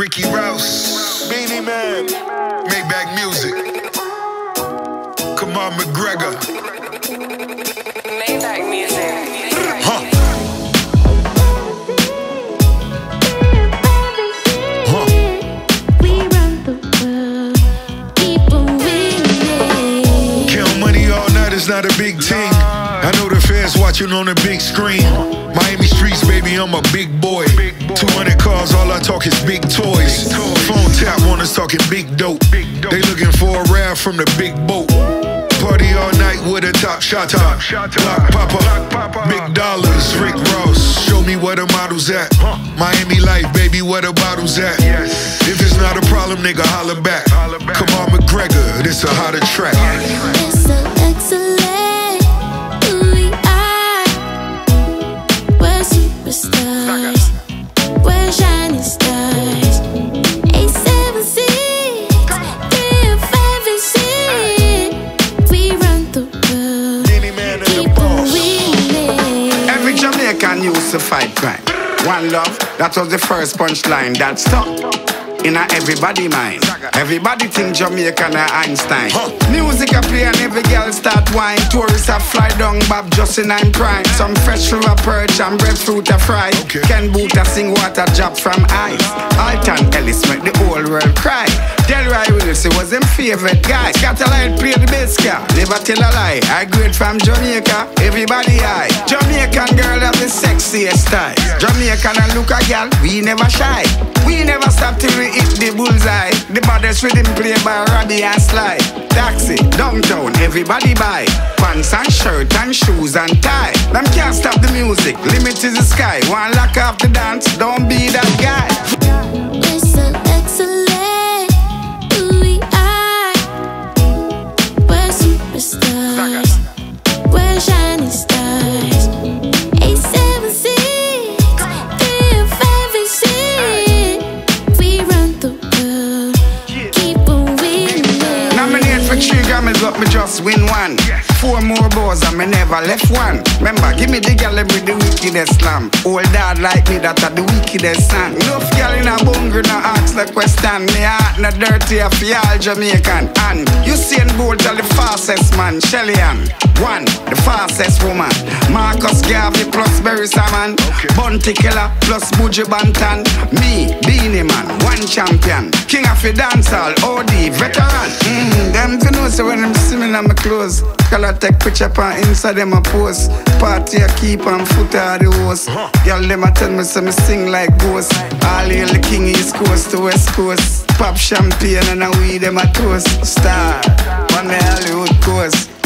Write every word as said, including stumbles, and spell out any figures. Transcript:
Ricky Rouse, Beanie Man, Maybach Music, Kamar McGregor, Maybach Music. huh? Huh? We run the world, keep on winning. Count money all night is not a big team. I know the fans watching on the big screen. Miami streets, baby, I'm a big boy. two hundred cars, all I talk is big toys. Phone tap, want us talking big dope. They looking for a rap from the big boat. Party all night with a top shot top. Block Papa, big dollars, Rick Ross. Show me where the model's at. Miami life, baby, where the bottle's at. If it's not a problem, nigga, holler back. Kamar McGregor, this a hotter track. It's so excellent, who we are. We're superstars, we're shining stars. Eight, seven, six, three, five, and six. We run the world, keep on winning. Every Jamaican used to fight crime. One love, that was the first punchline that stuck in a everybody mind. Everybody think Jamaican a Einstein. Huh. Music a play and every girl start whine. Tourists a fly down Bob Justin and prime. Some fresh river perch and breadfruit a fry. Okay. Ken Boot a sing water drop from ice. Alton Ellis make the whole world cry. Delroy Willis was them favorite guy. Scatterlight play the bass guy, never tell a lie. I grade from Jamaica, everybody high. Jamaican girl have the sexiest style. Jamaican and look a girl, we never shy. We never stop till we hit the bullseye. The baddest rhythm play by Robbie and Sly. Taxi, downtown, everybody buy pants and shirt and shoes and tie. Them can't stop the music, limit is the sky. One lock off the dance, don't be that guy. We're so excellent, who we are. We're superstars, we're shining stars. Eight, seven, six, three, five, and six. We run the world, keep on winning. Nominate for three Grammys, but me just win one. Four more balls and me never left one. Remember, give me the girl with the wickedest slam. Old dad like me, that are the wickedest song. Enough girl in a bunker, no ask the question. Me heart no dirty, I feel all Jamaican. And Usain Bolt are the fastest man. Shelly Ann, one, the fastest woman. Marcus Garvey plus Barry Salmon. Okay. Bunty Killer plus Buju Banton. Me, Beanie Man, one champion. King of the dancehall, O D, veteran. Mm, them to know so when them see me in my clothes. Color take picture pan inside them a post. Party a keep on foot of the host. Y'all them a tell me so me sing like ghost. All hail the king East Coast to West Coast. Pop champagne and a weed them a toast. Star on the Hollywood coast.